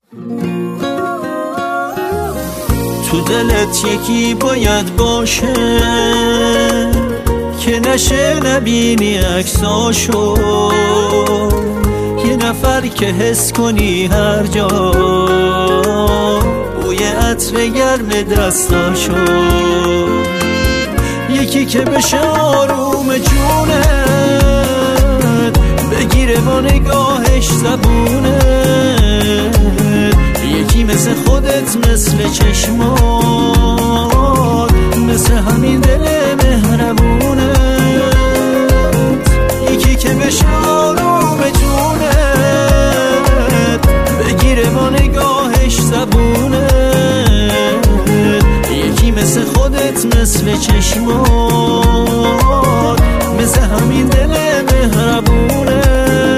تو دلت یکی باید باشه که نشه نبینی عکساشو، یه نفر که حس کنی هر جا بوی عطر گرم دستاشو، یکی که بشه آروم جونت، بگیره با نگاهش زبونت، یکی مثل خودت مثل چشمات، مثل همین دل مهربونت، یکی که بشه آروم جونت، بگیره با نگاهش زبونت، یکی مثل خودت مثل چشمات، مثل همین دل مهربونت.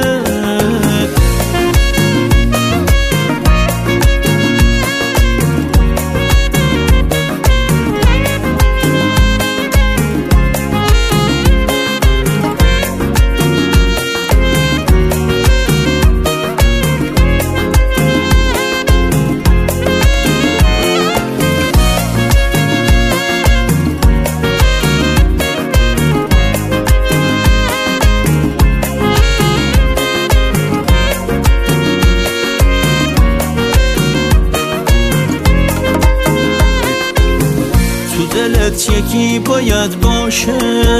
دلت یکی باید باشه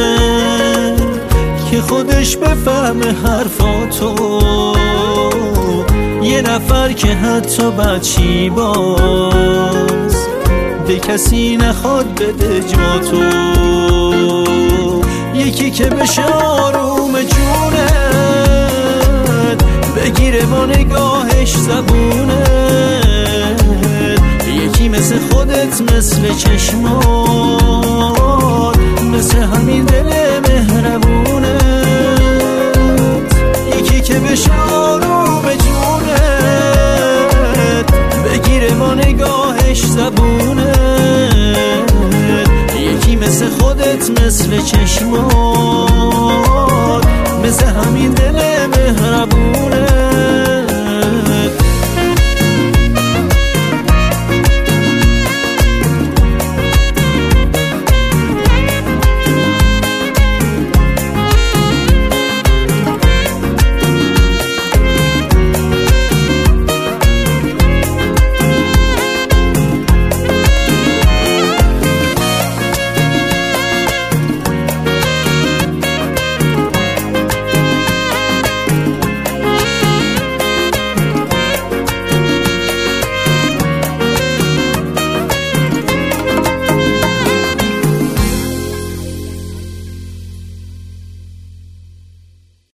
که خودش بفهمه حرفاتو، یه نفر که حتی بچی باز به کسی نخواد بده جاتو، یکی که بشه آروم جونت، بگیره با نگاهش زبونت، یکی مثل خودت مثل چشمات، مثل همین دل مهربونت، یکی که بشه آروم جونت، بگیره با نگاهش زبونت، یکی مثل خودت مثل چشمات، مثل همین دل مهربونت.